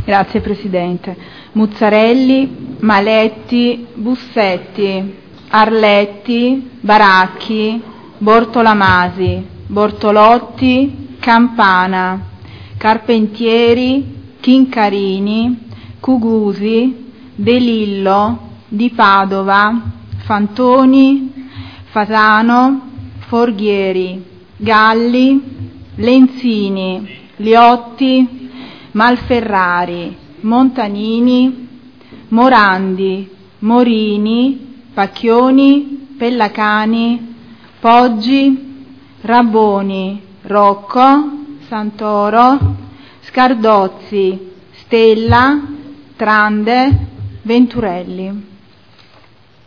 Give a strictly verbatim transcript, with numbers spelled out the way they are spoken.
Grazie Presidente. Muzzarelli, Maletti, Bussetti, Arletti, Baracchi, Bortolamasi, Bortolotti, Campana, Carpentieri, Chincarini, Cugusi, De Lillo, Di Padova, Fantoni, Fasano, Forghieri, Galli, Lenzini, Liotti, Malferrari, Montanini, Morandi, Morini, Pacchioni, Pellacani, Poggi, Rabboni, Rocco, Santoro, Scardozzi, Stella, Trande, Venturelli.